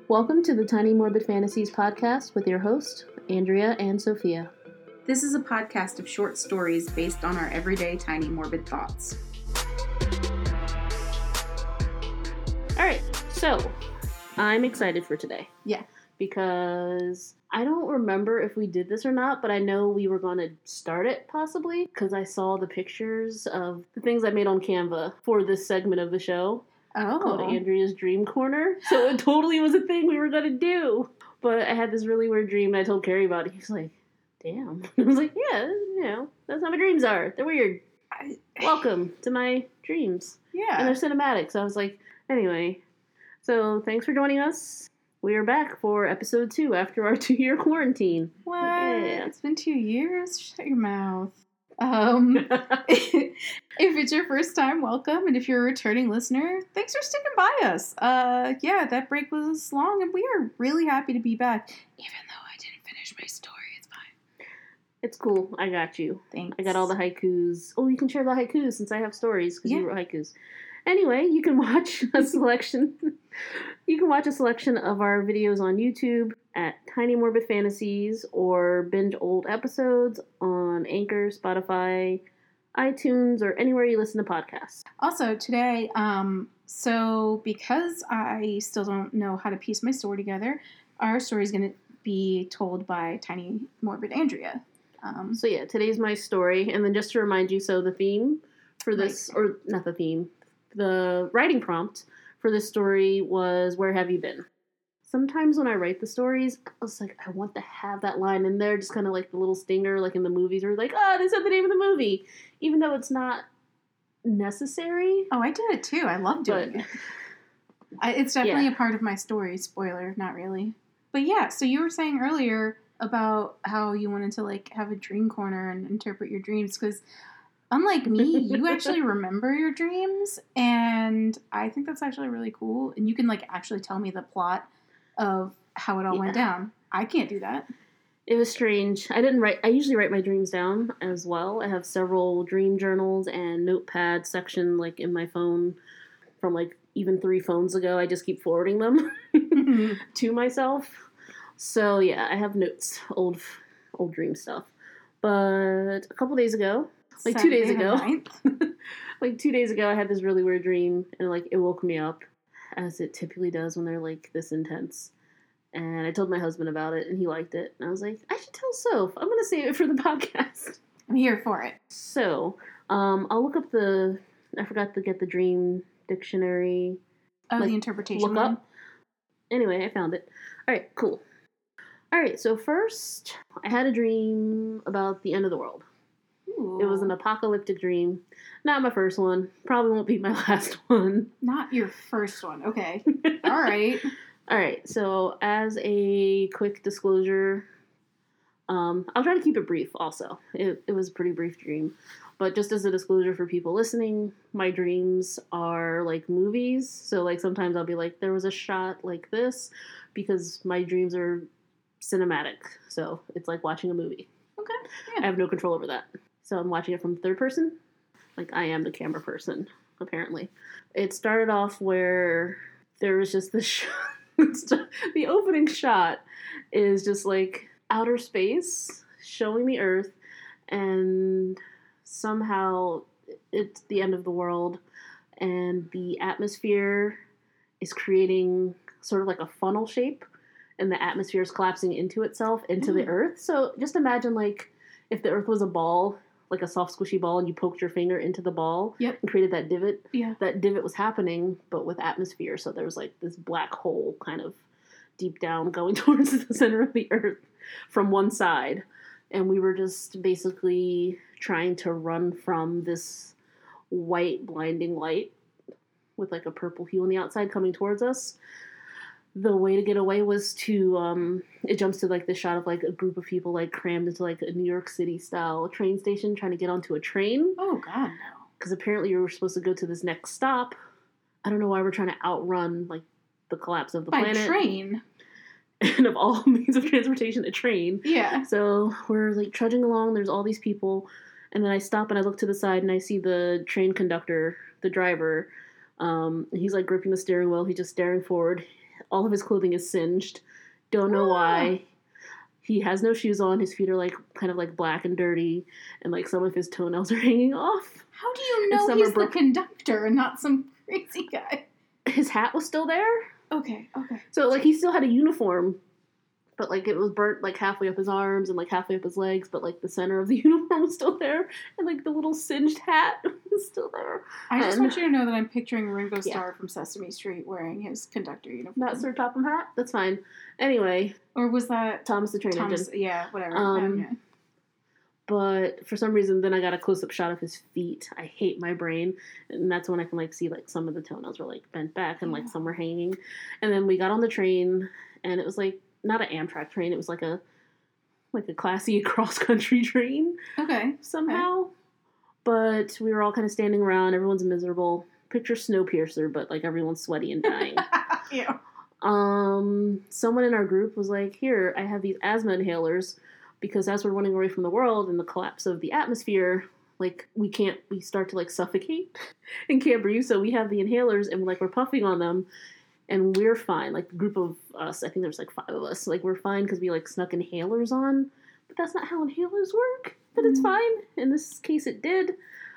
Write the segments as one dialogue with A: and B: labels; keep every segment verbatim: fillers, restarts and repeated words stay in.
A: Welcome to the Tiny Morbid Fantasies podcast with your host, Andrea and Sophia.
B: This is a podcast of short stories based on our everyday tiny morbid thoughts.
A: Alright, so I'm excited for today.
B: Yeah.
A: Because I don't remember if we did this or not, but I know we were going to start it possibly because I saw the pictures of the things I made on Canva for this segment of the show.
B: Oh.
A: Called Andrea's Dream Corner. So it totally was a thing we were going to do. But I had this really weird dream and I told Carrie about it. He was like, damn. I was like, yeah, you know, that's how my dreams are. They're weird.
B: I,
A: Welcome to my dreams.
B: yeah.
A: And they're cinematic. So I was like, anyway. So thanks for joining us. We are back for episode two after our two-year quarantine.
B: What?
A: Yeah.
B: It's been two years? Shut your mouth. Um, if it's your first time, welcome. And if you're a returning listener, thanks for sticking by us. Uh, yeah, that break was long and we are really happy to be back. Even though I didn't finish my story, it's fine.
A: It's cool. I got you.
B: Thanks.
A: I got all the haikus. Oh, you can share the haikus since I have stories because
B: Yeah.
A: you wrote haikus. Anyway, you can watch a selection. You can watch a selection of our videos on YouTube at Tiny Morbid Fantasies or binge old episodes on Anchor, Spotify, iTunes, or anywhere you listen to podcasts.
B: Also, today, um, so because I still don't know how to piece my story together, our story is going to be told by Tiny Morbid Andrea. Um,
A: So yeah, today's my story, and then just to remind you, so the theme for this, or not the theme, the writing prompt for this story was, where have you been? Sometimes when I write the stories, I was like, I want to have that line in there, just kind of like the little stinger, like in the movies, where like, oh, they said the name of the movie, even though it's not necessary.
B: oh, I did it too. I love doing
A: But-
B: it. I, it's definitely
A: Yeah.
B: a part of my story. Spoiler, not really. But yeah, so you were saying earlier about how you wanted to like have a dream corner and interpret your dreams because unlike me, you actually remember your dreams, and I think that's actually really cool. And you can like actually tell me the plot of how it all went
A: Yeah.
B: down. I can't do that.
A: It was strange. I didn't write, I usually write my dreams down as well. I have several dream journals and notepad section like in my phone from like even three phones ago. I just keep forwarding them to myself. So yeah, I have notes, old old dream stuff. But a couple days ago, like two days
B: Saturday the
A: ago,
B: ninth.
A: like two days ago, I had this really weird dream, and like it woke me up, as it typically does when they're like this intense. And I told my husband about it, and he liked it. And I was like, I should tell Soph. I'm gonna save it for the podcast.
B: I'm here for it.
A: So, um, I'll look up the. I forgot to get the dream dictionary.
B: Oh,
A: Like,
B: the interpretation.
A: Look
B: one?
A: up. Anyway, I found it. All right, cool. All right, so first, I had a dream about the end of the world.
B: Ooh.
A: It was an apocalyptic dream. Not my first one. Probably won't be my last one.
B: Not your first one. Okay. All right.
A: All right, so as a quick disclosure, um, I'll try to keep it brief also. It, it was a pretty brief dream. But just as a disclosure for people listening, my dreams are like movies. So like sometimes I'll be like, there was a shot like this, because my dreams are cinematic. So it's like watching a movie.
B: Okay.
A: I have no control over that. So I'm watching it from third person. Like I am the camera person, apparently. It started off where there was just this shot. The opening shot is just like outer space showing the Earth, and somehow it's the end of the world, and the atmosphere is creating sort of like a funnel shape, and the atmosphere is collapsing into itself, into the
B: Mm.
A: Earth. So just imagine like if the Earth was a ball, like a soft squishy ball, and you poked your finger into the ball
B: Yep.
A: and created that divot.
B: Yeah.
A: That divot was happening, but with atmosphere. So there was like this black hole kind of deep down going towards the center of the Earth from one side. And we were just basically trying to run from this white blinding light with like a purple hue on the outside coming towards us. The way to get away was to, um, it jumps to like the shot of like a group of people like crammed into like a New York City style train station trying to get onto a train.
B: Oh, God, no.
A: Because apparently you were supposed to go to this next stop. I don't know why we're trying to outrun like the collapse of the
B: By
A: planet.
B: train.
A: And of all means of transportation, a train.
B: Yeah.
A: So we're like trudging along. There's all these people. And then I stop and I look to the side and I see the train conductor, the driver. Um, he's like gripping the steering wheel. He's just staring forward. all of his clothing is singed. Don't know
B: Ah.
A: why. He has no shoes on. His feet are like kind of like black and dirty, and like some of his toenails are hanging off.
B: How do you
A: And
B: know
A: some
B: he's
A: are
B: the
A: broken.
B: conductor and not some crazy guy?
A: His hat was still there,
B: Okay, okay.
A: so like he still had a uniform, but like it was burnt like halfway up his arms and like halfway up his legs, but like the center of the uniform was still there, and like the little singed hat was still there.
B: I just
A: And-
B: want you to know that I'm picturing Ringo
A: Yeah.
B: Starr from Sesame Street wearing his conductor uniform.
A: Not Sir Topham Hat. That's fine. Anyway,
B: Or was that
A: Thomas the Train
B: Thomas?
A: Engine.
B: Yeah, whatever.
A: Um,
B: Um, yeah.
A: But for some reason, then I got a close-up shot of his feet. I hate my brain, and that's when I can like see like some of the toenails were like bent back and like some were hanging. And then we got on the train, and it was like not an Amtrak train. It was like a like a classy cross-country train
B: Okay.
A: somehow. But we were all kind of standing around. Everyone's miserable. Picture Snowpiercer, but like everyone's sweaty and dying.
B: Yeah.
A: Um, someone in our group was like, "Here, I have these asthma inhalers because as we're running away from the world and the collapse of the atmosphere, like we can't, we start to like suffocate and can't breathe. So we have the inhalers and like we're puffing on them, and we're fine. Like a group of us, I think there's like five of us. Like we're fine because we like snuck inhalers on, but that's not how inhalers work. But it's
B: Mhm.
A: fine. In this case, it did.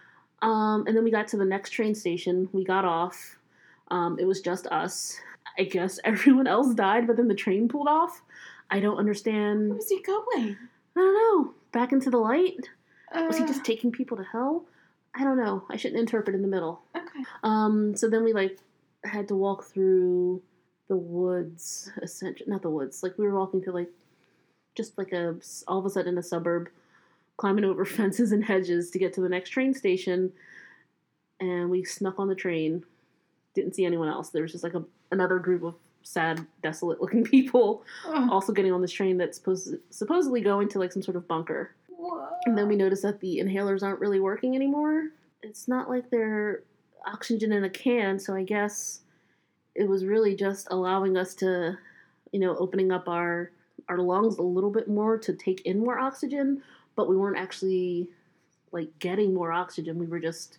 A: Um, and then we got to the next train station. We got off. Um, it was just us. I guess everyone else died, but then the train pulled off. I don't understand.
B: Where was he going?
A: I don't know. Back into the light?
B: Uh,
A: Was he just taking people to hell? I don't know. I shouldn't interpret in the middle.
B: okay?
A: Um, so then we like had to walk through the woods, essentially not the woods. Like we were walking through like just like a all of a sudden a suburb, climbing over fences and hedges to get to the next train station. And we snuck on the train. Didn't see anyone else. There was just like a another group of sad, desolate looking people
B: Ugh.
A: also getting on this train that's supposed supposedly going to like some sort of bunker.
B: Whoa.
A: And then we noticed that the inhalers aren't really working anymore. It's not like they're oxygen in a can, so I guess it was really just allowing us to, you know, opening up our our lungs a little bit more to take in more oxygen, but we weren't actually like getting more oxygen. We were just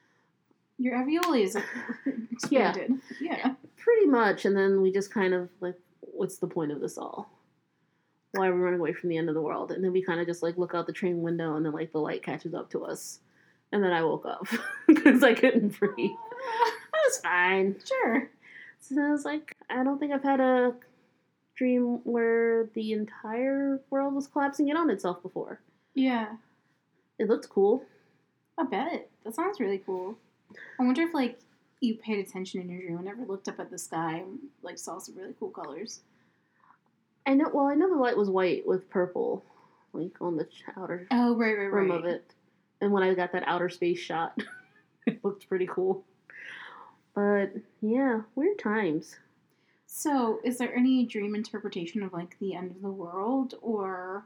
B: Your alveoli is expanded. Yeah.
A: pretty much, and then we just kind of like, what's the point of this all? Why are we running away from the end of the world? And then we kind of just like look out the train window, and then like the light catches up to us, and then I woke up because I couldn't breathe. I was fine.
B: Sure.
A: So I was like, I don't think I've had a dream where the entire world was collapsing in on itself before.
B: Yeah.
A: It looked cool.
B: I bet. That sounds really cool. I wonder if, like, you paid attention in your dream and never looked up at the sky and, like, saw some really cool colors.
A: I know. Well, I know the light was white with purple, like on the outer
B: Oh, right, right,
A: rim
B: right.
A: of it. And when I got that outer space shot, it looked pretty cool. But yeah, weird times.
B: So, is there any dream interpretation of, like, the end of the world or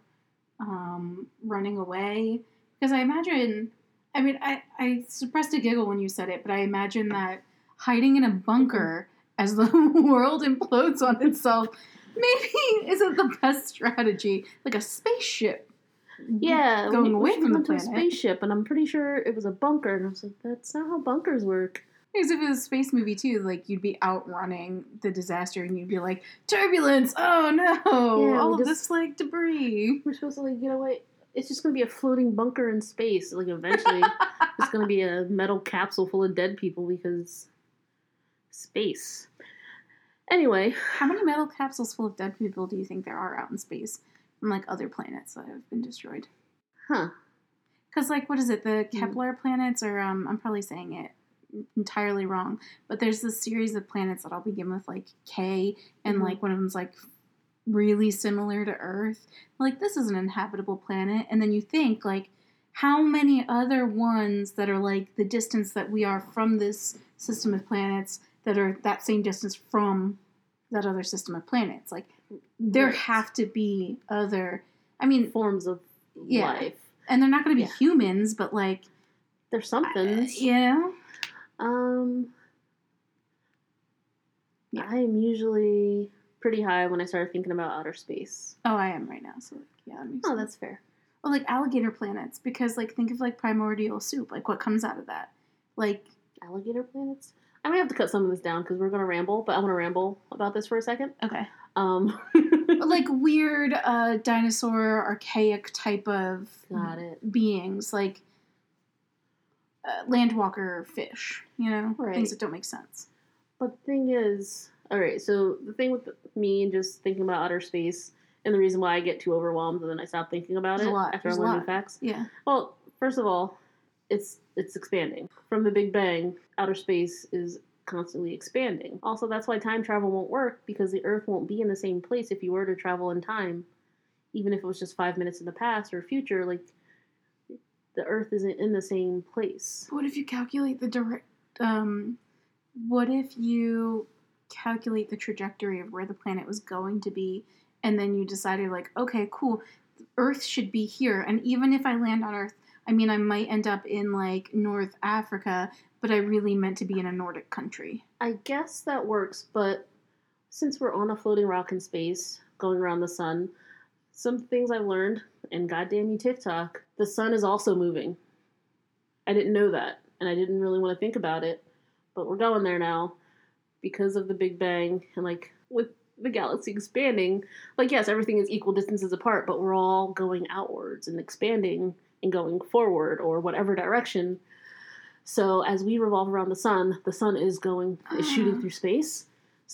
B: um, running away? Because I imagine, I mean, I, I suppressed a giggle when you said it, but I imagine that hiding in a bunker as the world implodes on itself maybe isn't the best strategy. Like a spaceship.
A: Yeah,
B: Going
A: we,
B: away
A: we
B: from the
A: went to a
B: planet.
A: spaceship, and I'm pretty sure it was a bunker. And I was like, that's not how bunkers work.
B: Because if it was a space movie too, like you'd be outrunning the disaster and you'd be like, turbulence, oh no,
A: Yeah,
B: all
A: we
B: of
A: just-
B: this like debris.
A: We're supposed to like, you know what? It's just gonna be a floating bunker in space. Like eventually, it's gonna be a metal capsule full of dead people because space. Anyway,
B: How many metal capsules full of dead people do you think there are out in space from like other planets that have been destroyed?
A: huh?
B: Because like, what is it? The
A: Hmm.
B: Kepler planets, or um, I'm probably saying it entirely wrong, but there's this series of planets that all begin with like K, and
A: Mhm.
B: like one of them's like really similar to Earth. Like this is an inhabitable planet, and then you think like, how many other ones that are like the distance that we are from this system of planets that are that same distance from that other system of planets? Like there
A: Right.
B: have to be other. I mean,
A: Forms of
B: Yeah.
A: life.
B: and they're not going to be
A: Yeah.
B: humans, but like,
A: There's something.
B: you know.
A: Um,
B: Yeah.
A: I am usually pretty high when I start thinking about outer space.
B: Oh, I am right now. So like, yeah, that makes
A: Oh,
B: sense.
A: that's fair.
B: Or like alligator planets, because like think of like primordial soup, like what comes out of that, like
A: Alligator planets? I may have to cut some of this down because we're going to ramble, but I want to ramble about this for a second.
B: Okay.
A: Um,
B: like weird uh, dinosaur, archaic type of
A: Got it.
B: beings, like uh, landwalker fish, you know?
A: Right.
B: Things that don't make sense.
A: But the thing is, alright, so the thing with me and just thinking about outer space, and the reason why I get too overwhelmed and then I stop thinking about
B: There's
A: it
B: a lot.
A: after
B: There's
A: I
B: a
A: learn
B: lot.
A: new facts.
B: Yeah.
A: Well, first of all, it's it's expanding. From the Big Bang, outer space is constantly expanding. Also, that's why time travel won't work, because the Earth won't be in the same place if you were to travel in time. Even if it was just five minutes in the past or future, like, the Earth isn't in the same place.
B: What if you calculate the direct, um, what if you calculate the trajectory of where the planet was going to be, and then you decided, like, okay, cool, Earth should be here, and even if I land on Earth, I mean, I might end up in, like, North Africa, but I really meant to be in a Nordic country.
A: I guess that works, but since we're on a floating rock in space, going around the sun, some things I've learned, and goddamn you TikTok, the sun is also moving. I didn't know that, and I didn't really want to think about it, but we're going there now, because of the Big Bang, and, like, with the galaxy expanding, like, yes, everything is equal distances apart, but we're all going outwards and expanding and going forward, or whatever direction. So as we revolve around the sun, the sun is going, is shooting through space.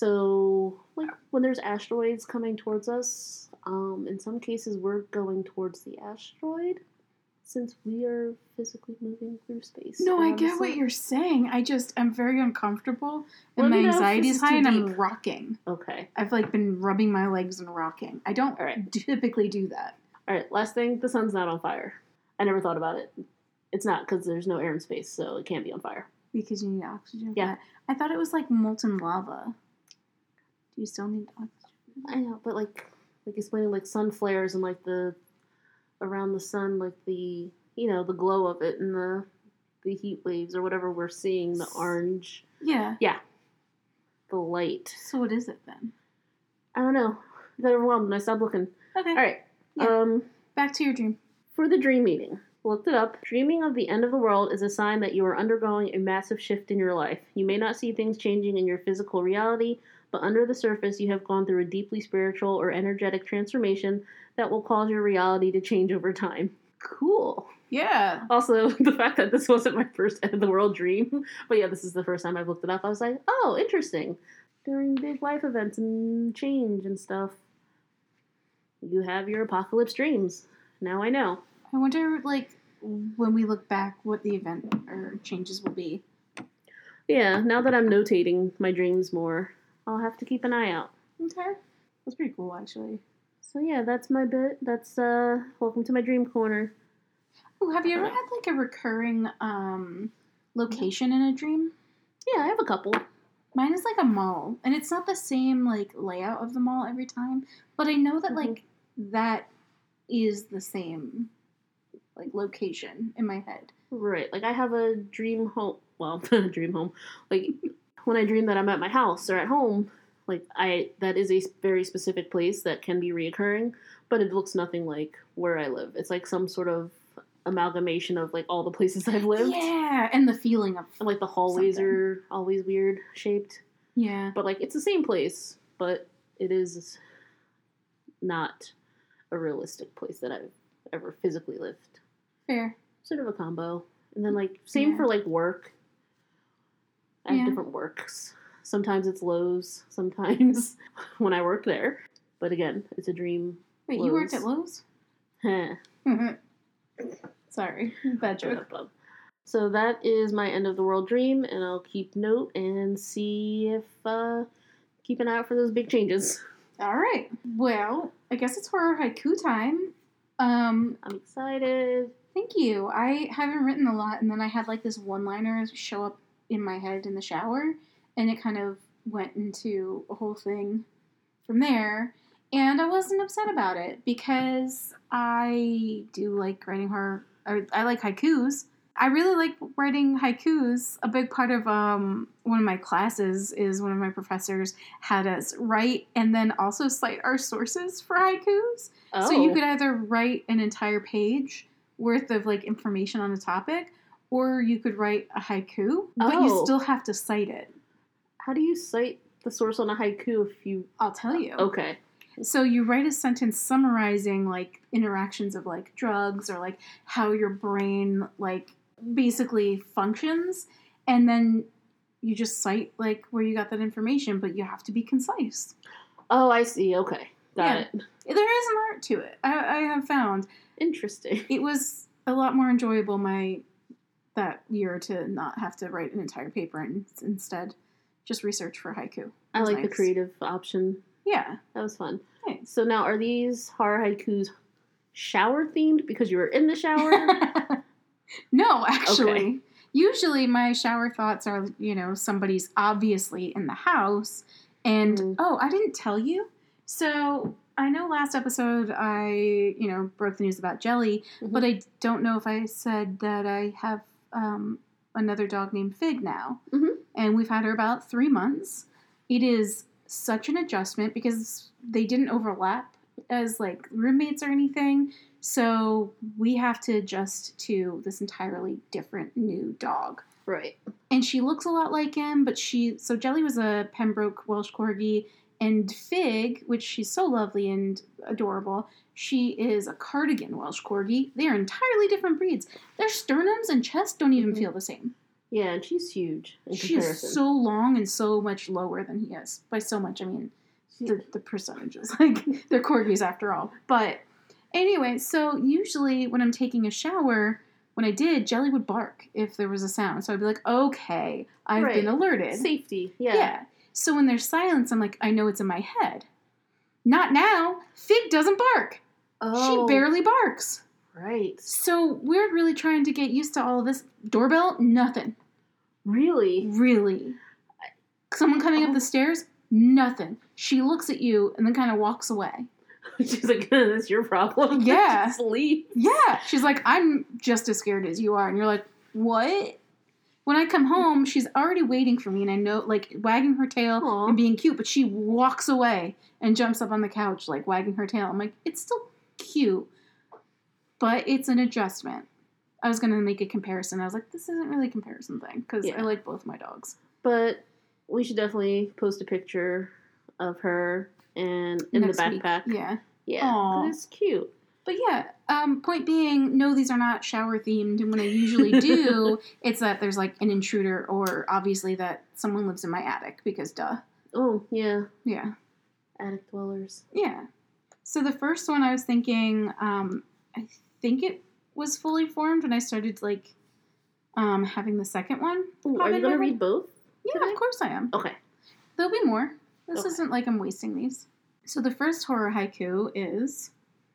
A: So, like, when there's asteroids coming towards us, um, in some cases we're going towards the asteroid, since we are physically moving through space.
B: No, I
A: around the
B: get what
A: sun.
B: you're saying. I just, I'm very uncomfortable, and
A: Let
B: my
A: me know if
B: anxiety
A: this
B: is
A: is
B: high,
A: too
B: and I'm
A: deep.
B: rocking.
A: Okay.
B: I've, like, been rubbing my legs and rocking. I don't
A: All right.
B: typically do that.
A: Alright, last thing, the sun's not on fire. I never thought about it. It's not, because there's no air in space, so it can't be on fire.
B: Because you need oxygen.
A: Yeah.
B: I thought it was like molten lava. Do you still need oxygen?
A: I know, but like, like explaining like sun flares and like the, around the sun, like the, you know, the glow of it and the, the heat waves or whatever we're seeing, the orange,
B: Yeah.
A: the light.
B: So what is it then?
A: I don't know. I got overwhelmed and I stopped looking.
B: Okay.
A: Alright,
B: Yeah.
A: um,
B: Back to your dream.
A: for the dream meeting. Looked it up. Dreaming of the end of the world is a sign that you are undergoing a massive shift in your life. You may not see things changing in your physical reality, but under the surface you have gone through a deeply spiritual or energetic transformation that will cause your reality to change over time. Cool.
B: Yeah.
A: Also, the fact that this wasn't my first end of the world dream, but yeah, this is the first time I've looked it up, I was like, oh, interesting. During big life events and change and stuff, you have your apocalypse dreams. Now I know.
B: I wonder, like, when we look back, what the event or changes will be.
A: Yeah, now that I'm notating my dreams more, I'll have to keep an eye out.
B: Okay. That's pretty cool, actually.
A: So yeah, that's my bit. That's, uh, welcome to my dream corner.
B: Ooh, have you ever had, like, a recurring um, location in a dream?
A: Yeah, I have a couple.
B: Mine is, like, a mall. And it's not the same, like, layout of the mall every time. But I know that,
A: Mhm.
B: like, that is the same, like, location in my head.
A: Right, like I have a dream home, well, dream home, like, when I dream that I'm at my house or at home, like, I, that is a very specific place that can be reoccurring, but it looks nothing like where I live. It's like some sort of amalgamation of, like, all the places I've lived.
B: Yeah, and the feeling of...
A: And, like, the hallways
B: Something.
A: are always weird shaped.
B: Yeah.
A: But, like, it's the same place, but it is not a realistic place that I've ever physically lived.
B: Fair.
A: Sort of a combo. And then, like, same
B: Yeah.
A: for, like, work. I have
B: Yeah.
A: different works. Sometimes it's Lowe's, sometimes when I work there. But again, it's a dream.
B: Wait, you worked at Lowe's?
A: Heh.
B: Sorry. Bad joke.
A: So that is my end of the world dream, and I'll keep note and see if, uh, keep an eye out for those big changes.
B: All right. Well, I guess it's horror haiku time. Um,
A: I'm excited.
B: thank you. I haven't written a lot, and then I had like this one-liner show up in my head in the shower, and it kind of went into a whole thing from there. And I wasn't upset about it because I do like writing horror. Or I like haikus. I really like writing haikus. A big part of um, one of my classes is one of my professors had us write and then also cite our sources for haikus.
A: Oh.
B: So you could either write an entire page worth of like information on a topic, or you could write a haiku, but you
A: Oh.
B: still have to cite it.
A: How do you cite the source on a haiku if you...
B: I'll tell you.
A: Okay.
B: So you write a sentence summarizing, like, interactions of, like, drugs or, like, how your brain, like, basically functions. And then you just cite, like, where you got that information, but you have to be concise.
A: Oh, I see. Okay. Got
B: Yeah.
A: it.
B: There is an art to it. I, I have found.
A: Interesting.
B: It was a lot more enjoyable my that year to not have to write an entire paper and instead just research for haiku. It
A: I
B: was
A: like the
B: nice.
A: creative option.
B: Yeah.
A: That was fun.
B: Thanks.
A: So now, are these horror haikus shower themed because you were in the shower?
B: No, actually.
A: Okay.
B: Usually my shower thoughts are, you know, somebody's obviously in the house. And,
A: Mm.
B: oh, I didn't tell you. So I know last episode I, you know, broke the news about Jelly,
A: Mhm.
B: but I don't know if I said that I have um, another dog named Fig now.
A: Mhm.
B: And we've had her about three months. It is such an adjustment because they didn't overlap as, like, roommates or anything. So we have to adjust to this entirely different new dog.
A: Right.
B: And she looks a lot like him, but she... So Jelly was a Pembroke Welsh Corgi, and Fig, which she's so lovely and adorable, she is a Cardigan Welsh Corgi. They are entirely different breeds. Their sternums and chest don't even
A: Mhm.
B: feel the same.
A: Yeah, and she's huge in
B: She
A: comparison.
B: is so long and so much lower than he is. By so much, I mean the, the percentages. Like, they're Corgis after all. But anyway, so usually when I'm taking a shower... When I did, Jelly would bark if there was a sound. So I'd be like, okay, I've
A: Right.
B: been alerted.
A: Safety. Yeah.
B: Yeah. So when there's silence, I'm like, I know it's in my head. Not now. Fig doesn't bark.
A: Oh.
B: She barely barks.
A: Right.
B: So we're really trying to get used to all of this. Doorbell, nothing.
A: Really?
B: Really. Someone coming
A: Oh.
B: up the stairs, nothing. She looks at you and then kind of walks away.
A: She's like, that's your problem.
B: Yeah.
A: Just leave.
B: Yeah. She's like, I'm just as scared as you are. And you're like, what? When I come home, she's already waiting for me, and I know, like, wagging her tail
A: Aw.
B: and being cute, but she walks away and jumps up on the couch, like, wagging her tail. I'm like, it's still cute, but it's an adjustment. I was going to make a comparison. I was like, this isn't really a comparison thing, because
A: Yeah.
B: I like both my dogs.
A: But we should definitely post a picture of her and in
B: Next
A: the
B: week.
A: backpack.
B: Yeah.
A: Yeah.
B: Aw.
A: 'Cause it's cute.
B: But yeah, um, point being, no, these are not shower themed. And when I usually do, it's that there's like an intruder, or obviously that someone lives in my attic, because duh.
A: Oh, yeah.
B: Yeah.
A: Attic dwellers.
B: Yeah. So the first one I was thinking, um, I think it was fully formed when I started like um, having the second one.
A: Ooh,
B: pop
A: are you
B: in
A: going to
B: my head.
A: read both?
B: Yeah,
A: today?
B: of course I am.
A: Okay.
B: There'll be more. This
A: Okay.
B: isn't like I'm wasting these. So the first horror haiku is,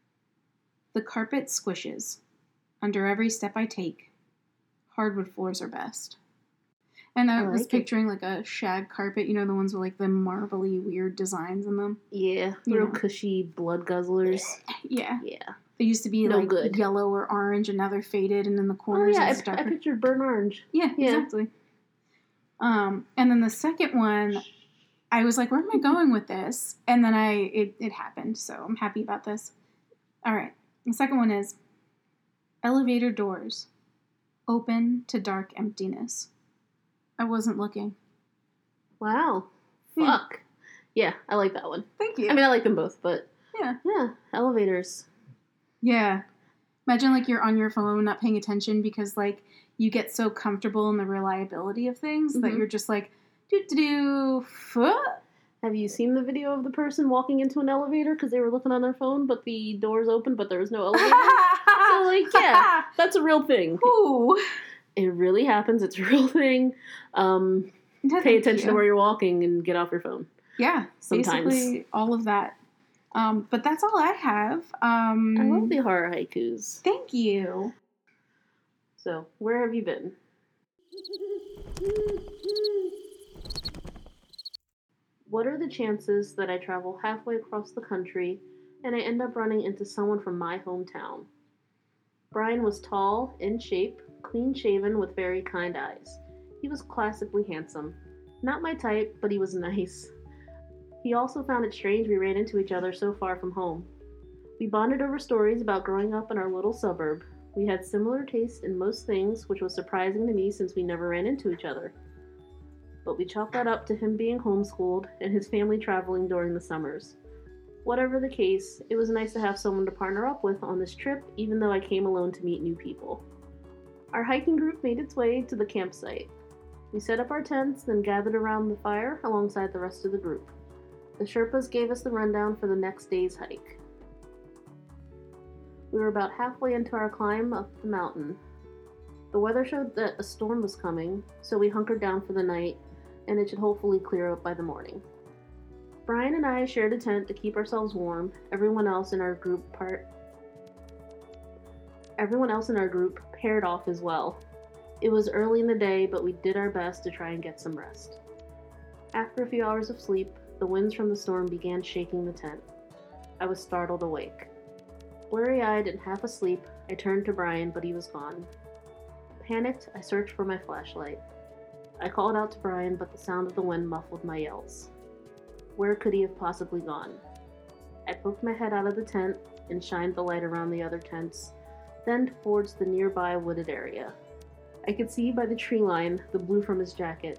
B: the carpet squishes. Under every step I take, hardwood floors are best. And I,
A: I
B: was
A: like it.
B: picturing like a shag carpet, you know, the ones with like the marbly weird designs in them.
A: Yeah.
B: You
A: Real
B: know.
A: cushy blood guzzlers.
B: Yeah.
A: Yeah.
B: They used to be
A: No
B: like
A: good.
B: yellow or orange, and now they're faded, and in the
A: Oh,
B: corners
A: yeah.
B: it's
A: I, I
B: darker.
A: pictured burnt orange.
B: Yeah,
A: Yeah.
B: exactly. Um, and then the second one, I was like, where am I going with this? And then I it, it happened, so I'm happy about this. All right. The second one is, elevator doors open to dark emptiness. I wasn't looking.
A: Wow.
B: Yeah.
A: Fuck. Yeah, I like that one.
B: Thank you.
A: I mean, I like them both, but
B: yeah.
A: yeah, elevators.
B: Yeah. Imagine like you're on your phone not paying attention because like you get so comfortable in the reliability of things that
A: Mhm.
B: you're just like, do do do, fuh.
A: Have you seen the video of the person walking into an elevator because they were looking on their phone, but the doors open, but there was no elevator? So, like, yeah, that's a real thing.
B: Ooh.
A: It really happens. It's a real thing. Um,
B: No,
A: pay
B: thank
A: attention
B: you.
A: to where you're walking and get off your phone.
B: Yeah,
A: Sometimes.
B: basically all of that. Um, but that's all I have. Um,
A: I love the horror haikus.
B: Thank you.
A: So, where have you been? What are the chances that I travel halfway across the country and I end up running into someone from my hometown? Brian was tall, in shape, clean-shaven with very kind eyes. He was classically handsome. Not my type, but he was nice. He also found it strange we ran into each other so far from home. We bonded over stories about growing up in our little suburb. We had similar tastes in most things, which was surprising to me since we never ran into each other. but we chalked that up to him being homeschooled and his family traveling during the summers. Whatever the case, it was nice to have someone to partner up with on this trip, even though I came alone to meet new people. Our hiking group made its way to the campsite. We set up our tents, then gathered around the fire alongside the rest of the group. The Sherpas gave us the rundown for the next day's hike. We were about halfway into our climb up the mountain. The weather showed that a storm was coming, so we hunkered down for the night, and it should hopefully clear up by the morning. Brian and I shared a tent to keep ourselves warm. Everyone else in our group part Everyone else in our group paired off as well. It was early in the day, but we did our best to try and get some rest. After a few hours of sleep, the winds from the storm began shaking the tent. I was startled awake. Blurry-eyed and half asleep, I turned to Brian, but he was gone. Panicked, I searched for my flashlight. I called out to Brian, but the sound of the wind muffled my yells. Where could he have possibly gone? I poked my head out of the tent and shined the light around the other tents, then towards the nearby wooded area. I could see by the tree line the blue from his jacket.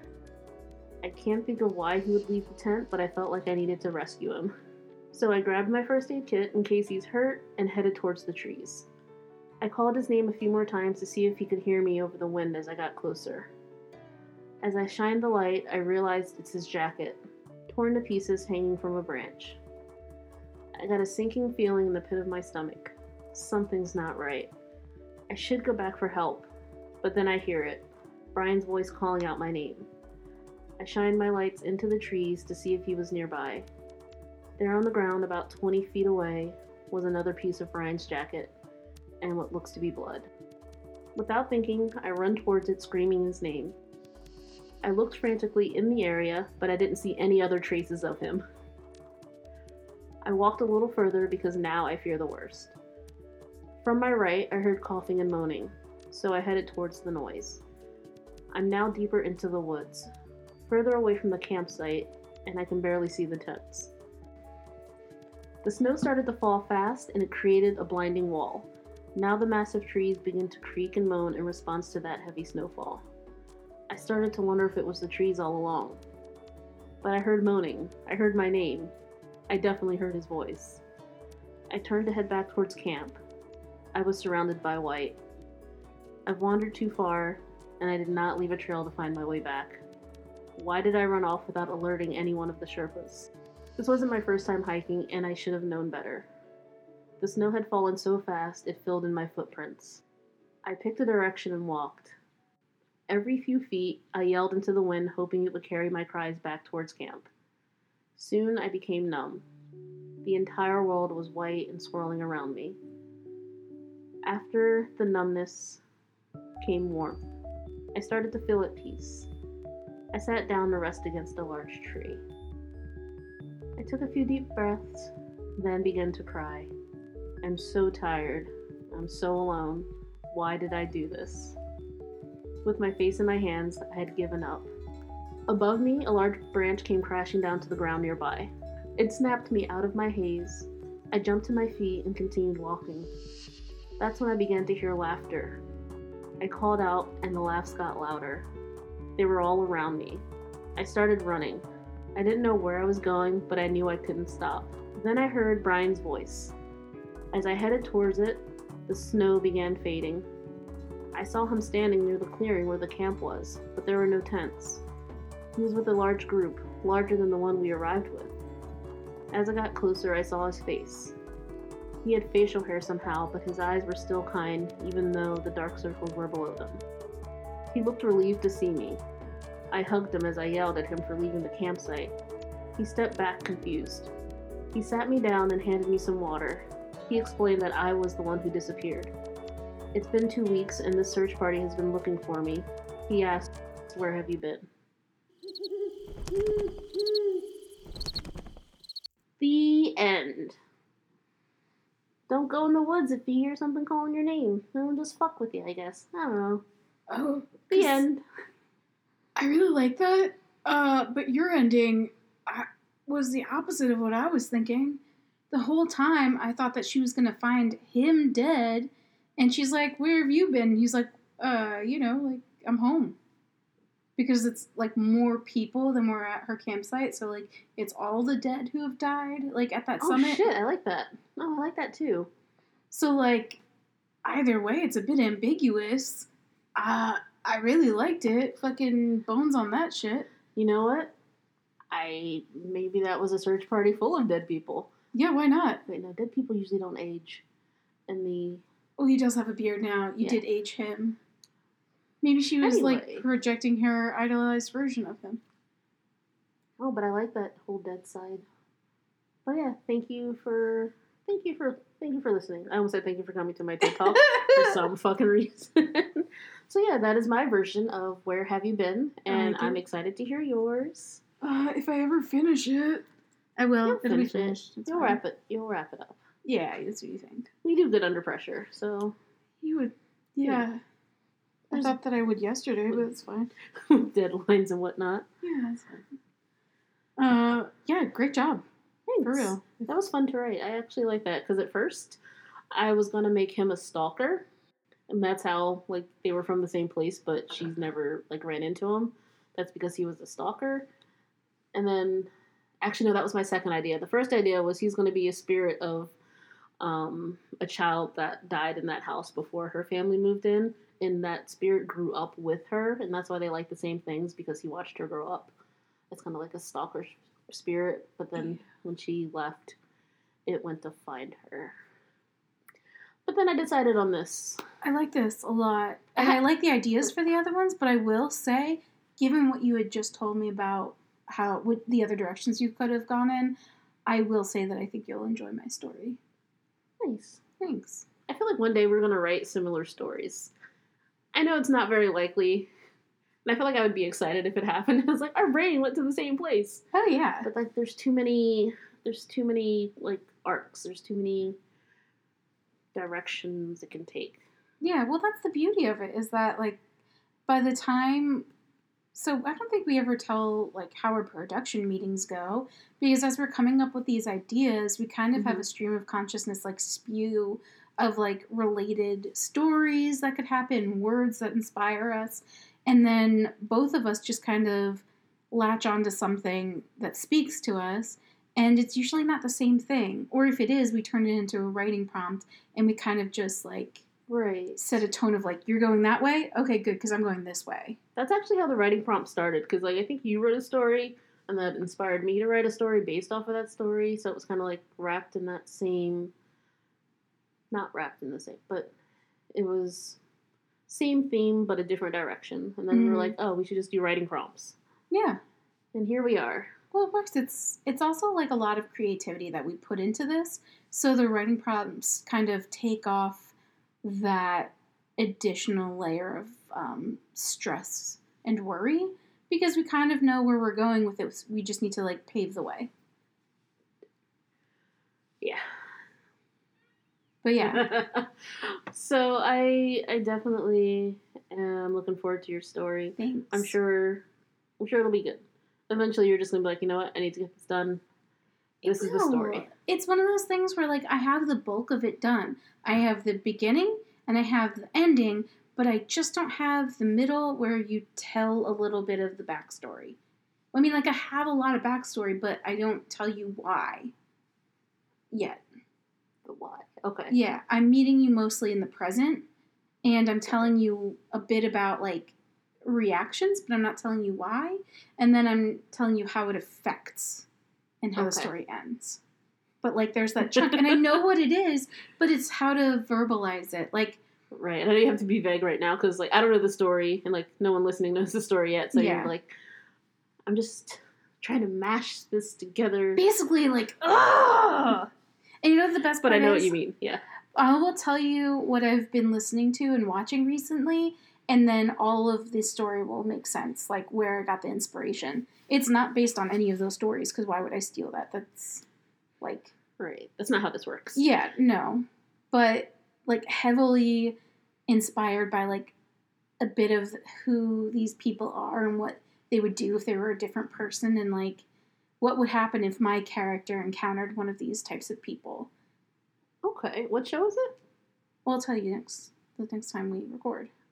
A: I can't think of why he would leave the tent, but I felt like I needed to rescue him. So I grabbed my first aid kit in case he's hurt and headed towards the trees. I called his name a few more times to see if he could hear me over the wind as I got closer. As I shined the light, I realized it's his jacket, torn to pieces hanging from a branch. I got a sinking feeling in the pit of my stomach. Something's not right. I should go back for help, but then I hear it, Brian's voice calling out my name. I shined my lights into the trees to see if he was nearby. There on the ground, about twenty feet away, was another piece of Brian's jacket, and what looks to be blood. Without thinking, I run towards it, screaming his name. I looked frantically in the area, but I didn't see any other traces of him. I walked a little further because now I fear the worst. From my right, I heard coughing and moaning, so I headed towards the noise. I'm now deeper into the woods, further away from the campsite, and I can barely see the tents. The snow started to fall fast, and it created a blinding wall. Now the massive trees began to creak and moan in response to that heavy snowfall. I started to wonder if it was the trees all along. But I heard moaning. I heard my name. I definitely heard his voice. I turned to head back towards camp. I was surrounded by white. I've wandered too far, and I did not leave a trail to find my way back. Why did I run off without alerting any one of the Sherpas? This wasn't my first time hiking, and I should have known better. The snow had fallen so fast it filled in my footprints. I picked a direction and walked. Every few feet, I yelled into the wind, hoping it would carry my cries back towards camp. Soon, I became numb. The entire world was white and swirling around me. After the numbness came warmth. I started to feel at peace. I sat down to rest against a large tree. I took a few deep breaths, then began to cry. I'm so tired. I'm so alone. Why did I do this? With my face in my hands, I had given up. Above me, a large branch came crashing down to the ground nearby. It snapped me out of my haze. I jumped to my feet and continued walking. That's when I began to hear laughter. I called out, and the laughs got louder. They were all around me. I started running. I didn't know where I was going, but I knew I couldn't stop. Then I heard Brian's voice. As I headed towards it, the snow began fading. I saw him standing near the clearing where the camp was, but there were no tents. He was with a large group, larger than the one we arrived with. As I got closer, I saw his face. He had facial hair somehow, but his eyes were still kind, even though the dark circles were below them. He looked relieved to see me. I hugged him as I yelled at him for leaving the campsite. He stepped back, confused. He sat me down and handed me some water. He explained that I was the one who disappeared. It's been two weeks, and this search party has been looking for me. He asked, "Where have you been?" The end. Don't go in the woods if you hear something calling your name. They'll just fuck with you, I guess. I don't know.
B: Oh,
A: the end.
B: I really like that. Uh, but your ending I, was the opposite of what I was thinking. The whole time, I thought that she was going to find him dead. And she's like, "Where have you been?" And he's like, uh, you know, like, "I'm home." because it's like more people than we're at her campsite. So like it's all the dead who have died like at that
A: Oh
B: summit.
A: shit, I like that. Oh, I like that too.
B: So like either way, it's a bit ambiguous. Uh, I really liked it. Fucking bones on that shit.
A: You know what? I maybe that was a search party full of dead people.
B: Yeah, why not?
A: Wait, no, dead people usually don't age. And the
B: Oh, he does have a beard now. You
A: Yeah.
B: did age him. Maybe she was
A: Anyway.
B: like projecting her idolized version of him.
A: oh, but I like that whole dead side. But yeah, thank you for thank you for thank you for listening. I almost said thank you for coming to my TED Talk for some fucking reason. So yeah, that is my version of Where Have You Been, and
B: like
A: I'm
B: it.
A: excited to hear yours.
B: Uh, if I ever finish it, I will.
A: You'll
B: It'll be
A: finish it.
B: finished. It's
A: You'll
B: fine.
A: wrap it. You'll wrap it up.
B: Yeah, that's what you think.
A: We do good under pressure, so
B: You would. Yeah. I
A: There's-
B: thought that I would yesterday, but it's fine.
A: deadlines and whatnot.
B: Yeah, that's fine. Uh, yeah, great job.
A: Thanks.
B: For real.
A: That was fun to write. I actually like that because at first I was gonna make him a stalker, and that's how like they were from the same place, but she's never like ran into him. That's because he was a stalker. And then, actually, no, that was my second idea. The first idea was he's gonna be a spirit of um, a child that died in that house before her family moved in, and that spirit grew up with her, and that's why they like the same things because he watched her grow up. It's kind of like a stalker spirit, but then when she left, it went to find her. But then I decided on this.
B: I like this a lot. And I like the ideas for the other ones, but I will say, given what you had just told me about how what the other directions you could have gone in, I will say that I think you'll enjoy my story.
A: Nice.
B: Thanks.
A: I feel like one day we're going to write similar stories. I know it's not very likely, and I feel like I would be excited if it happened. It's like our brain went to the same place.
B: Oh yeah.
A: But like there's too many there's too many like arcs. There's too many directions it can take.
B: Yeah, well that's the beauty of it, is that like by the time so I don't think we ever tell like how our production meetings go, because as we're coming up with these ideas, we kind of have
A: Mhm.
B: a stream of consciousness like spew of like related stories that could happen, words that inspire us, and then both of us just kind of latch onto something that speaks to us, and it's usually not the same thing, or if it is, we turn it into a writing prompt and we kind of just like
A: Right.
B: set a tone of like, you're going that way? Okay, good, because I'm going this way.
A: That's actually how the writing prompt started, because like I think you wrote a story and that inspired me to write a story based off of that story, so it was kind of like wrapped in that same not wrapped in the same, but it was same theme but a different direction. And then we were
B: Mhm.
A: like, oh, we should just do writing prompts.
B: Yeah.
A: And here we are.
B: Well, it works. It's it's also like a lot of creativity that we put into this. So the writing prompts kind of take off that additional layer of um, stress and worry, because we kind of know where we're going with it. We just need to like pave the way.
A: Yeah.
B: But yeah,
A: So I I definitely am looking forward to your story.
B: thanks.
A: I'm sure I'm sure it'll be good. Eventually you're just gonna be like, you know what, I need to get this done. This is the
B: No.
A: story.
B: It's one of those things where like I have the bulk of it done. I have the beginning and I have the ending, but I just don't have the middle where you tell a little bit of the backstory. I mean, like I have a lot of backstory, but I don't tell you why yet.
A: The why. Okay.
B: Yeah, I'm meeting you mostly in the present, and I'm telling you a bit about like reactions, but I'm not telling you why. And then I'm telling you how it affects and how the
A: Okay.
B: story ends. But like there's that chunk, and I know what it is, but it's how to verbalize it. Like,
A: Right. I know you have to be vague right now because like I don't know the story and like no one listening knows the story yet. So
B: Yeah.
A: you're like, I'm just trying to mash this together.
B: basically, like, ugh! And you know what the best
A: But
B: part
A: I know
B: is?
A: what you mean. Yeah.
B: I will tell you what I've been listening to and watching recently, and then all of the story will make sense, like where I got the inspiration. It's not based on any of those stories, because why would I steal that? That's like,
A: Right. That's not how this works.
B: yeah, no. But like heavily inspired by like a bit of who these people are and what they would do if they were a different person, and like what would happen if my character encountered one of these types of people.
A: Okay. What show is it?
B: Well, I'll tell you next the next time we record.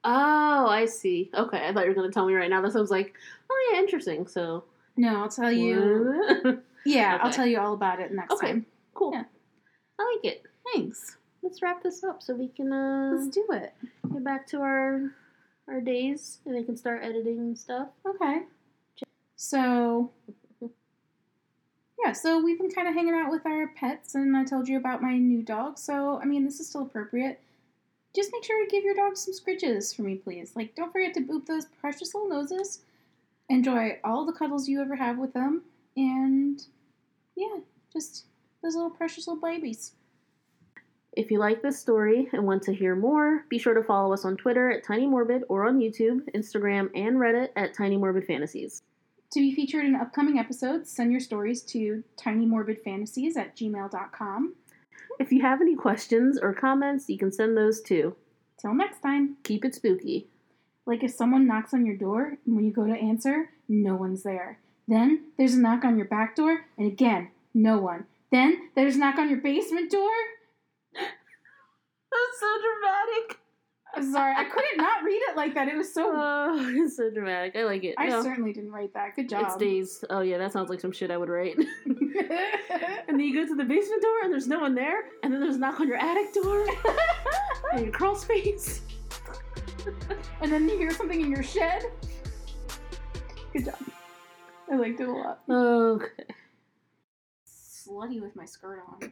A: Oh, I see. Okay, I thought you were going to tell me right now. That sounds like, oh yeah, interesting. So,
B: No, I'll tell you.
A: what?
B: Yeah,
A: Okay.
B: I'll tell you all about it next
A: Okay.
B: time.
A: Cool.
B: Yeah.
A: I like it.
B: Thanks.
A: Let's wrap this up so we can uh,
B: Let's do it.
A: get back to our our days and we can start editing and stuff.
B: Okay. So, yeah, so we've been kind of hanging out with our pets, and I told you about my new dog. So, I mean, this is still appropriate. Just make sure to give your dog some scritches for me, please. Like, don't forget to boop those precious little noses. Enjoy all the cuddles you ever have with them. And, yeah, just those little precious little babies.
A: If you like this story and want to hear more, be sure to follow us on Twitter at Tiny Morbid or on YouTube, Instagram, and Reddit at Tiny Morbid Fantasies.
B: To be featured in upcoming episodes, send your stories to tinymorbidfantasies at gmail dot com.
A: If you have any questions or comments, you can send those too.
B: Till next time.
A: Keep it spooky.
B: Like if someone knocks on your door, and when you go to answer, no one's there. Then there's a knock on your back door, and again, no one. Then there's a knock on your basement door.
A: That's so dramatic.
B: I'm sorry, I couldn't not read it like that. It was so...
A: Oh, it's so dramatic. I like it.
B: I
A: No,
B: certainly didn't write that. Good job.
A: It's days. Oh yeah, that sounds like some shit I would write. And then you go to the basement door and there's no one there, and then there's a knock on your attic door, and your crawl space.
B: And then you hear something in your shed. Good job. I liked it a lot.
A: Okay.
B: Slutty with my skirt on.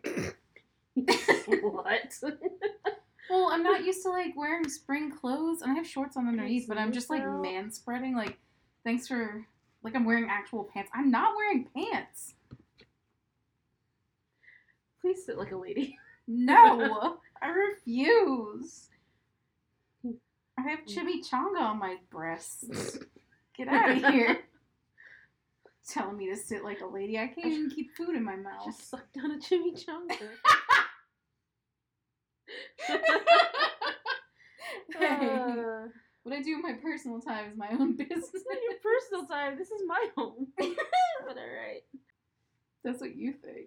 A: What?
B: Well, I'm not used to, like, wearing spring clothes, and I have shorts on underneath, but I'm just, like,
A: Yourself.
B: man-spreading, like, thanks for, like, I'm wearing actual pants. I'm not wearing pants.
A: Please sit like a lady.
B: No! I refuse. I have chimichanga on my breasts. Get out of here. Telling me to sit like a lady. I can't even keep food in my mouth.
A: Just suck down a chimichanga.
B: Hey,
A: Uh,
B: what I do in my personal time is my own business.
A: This is not your personal time. This is my home. But alright.
B: That's what you think.